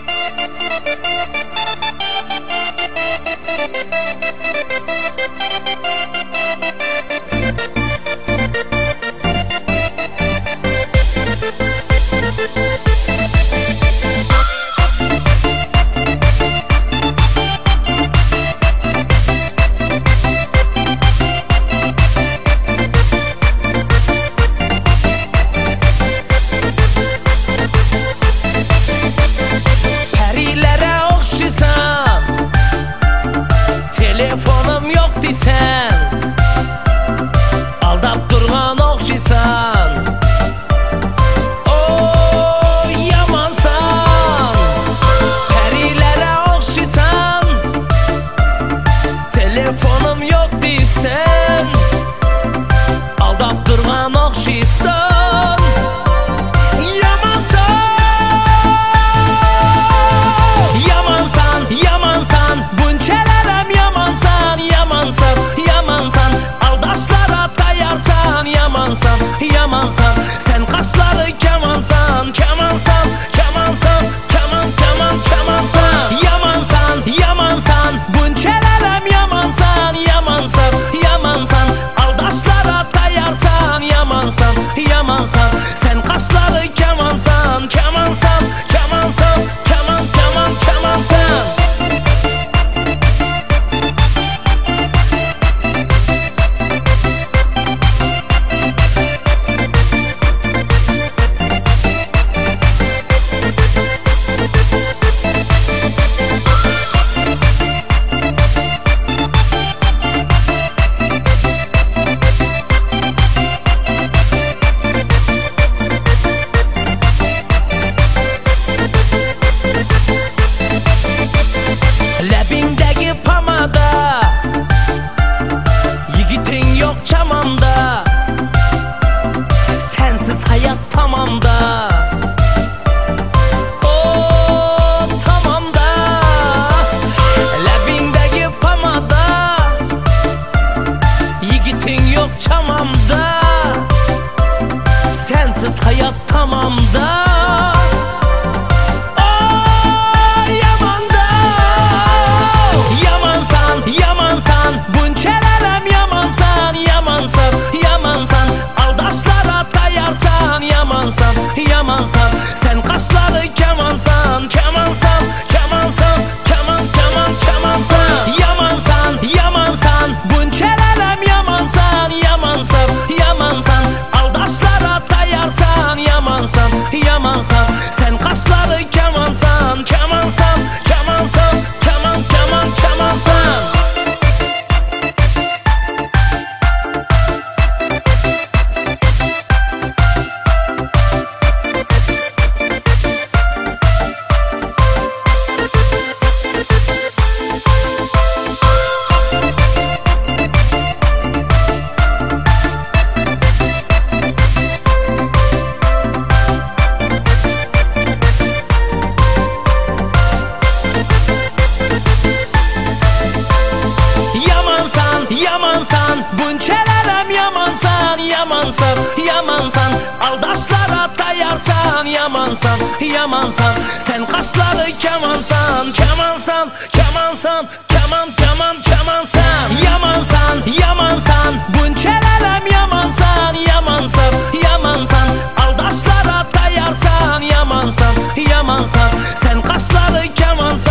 Telefonum yok desen, aldap durğan oxşisan. Oy yamansan, pərilərə oxşisan. Telefonum yok desen, aldap durğan oxşisan. Yamansan, yamansan, bunçələrəm yamansan, yamansan, yamansan, aldaşlara dayarsan, yamansan, yamansan, sen qaşları kemansan, kemansan, kemansan, keman, keman, kemansan. Yamansan, yamansan, bunçələrəm yamansan, yamansan, yamansan, aldaşlara dayarsan, yamansan, yamansan, sen qaşları kemansan, kemansan, kemansan, keman, keman, kemansan. Ləbindəki pamada, yigitin yok çamamda, sensiz hayat tamamda. O tamamda, ləbindəki pamada, yigitin yok çamamda, sensiz hayat tamamda. Yamansan, bunçələrəm yamansan, yamansan, yamansan, aldaşlara dayarsan, yamansan, yamansan, sen qaşları kemansan, kemansan, kemansan, keman, keman, kemansan. Yamansan, yamansan, bunçələrəm yamansan, yamansan, yamansan, aldaşlara dayarsan, yamansan, yamansan, sen qaşları kemansan, kemansan, kemansan, keman, keman, kemansan. Yamansan, bunçələrəm yamansan, yamansan, yamansan, aldaşlara dayarsan, yamansan, yamansan, sen qaşları kemansan, kemansan, kemansan, keman, keman, kemansan. Yamansan, yamansan, bunçələrəm yamansan, yamansan, yamansan, aldaşlara dayarsan, yamansan, yamansan, sen qaşları kemansan.